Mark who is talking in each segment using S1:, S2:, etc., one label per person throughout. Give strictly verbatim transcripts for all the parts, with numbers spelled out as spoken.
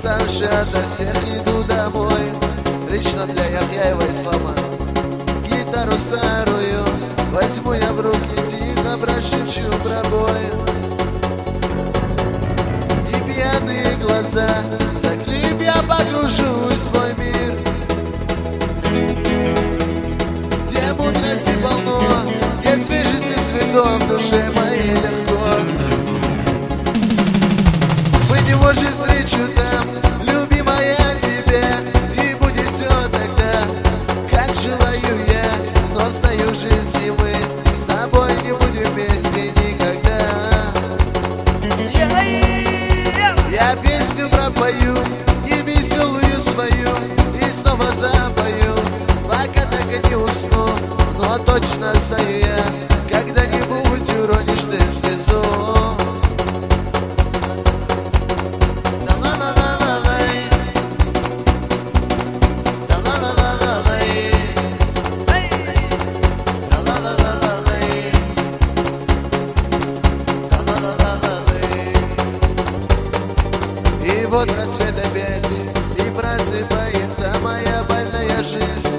S1: Уставший ото всех иду домой. Лично для Яхьяева Ислама гитару старую возьму я в руки, тихо прошепчу пробой. И пьяные глаза закрыв, я погружусь в свой мир, где мудрости полно, где свежести цветов в душе моей легко. Быть может встречу там, любимая, тебе, и будет все тогда, как желаю я. Но стою в жизни мы, с тобой не будем вместе никогда. Я песню пропою и веселую свою, и снова запою, пока так и не усну. Но точно знаю я, когда-нибудь уронишь ты слезу. И вот рассвет опять, и просыпается моя больная жизнь.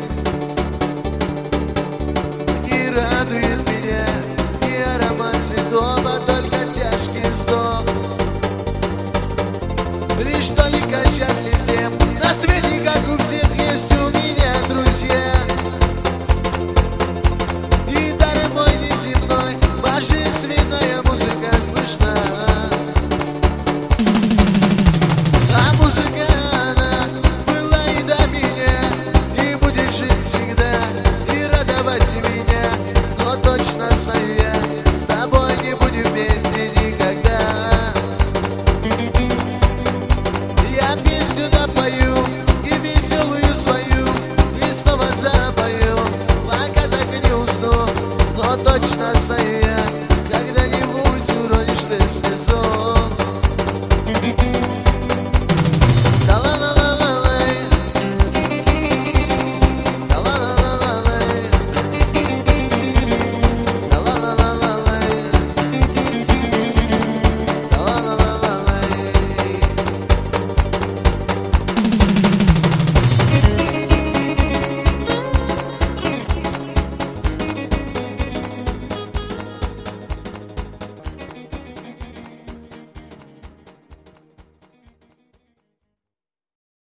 S1: И радует меня не аромат цветов, а только тяжкий вздох. Лишь только счастлив тем, на свете, как у всех, есть у меня друзья. И дар мой неземной, божественная музыка слышна. Точно знаю я, с тобой не будем вместе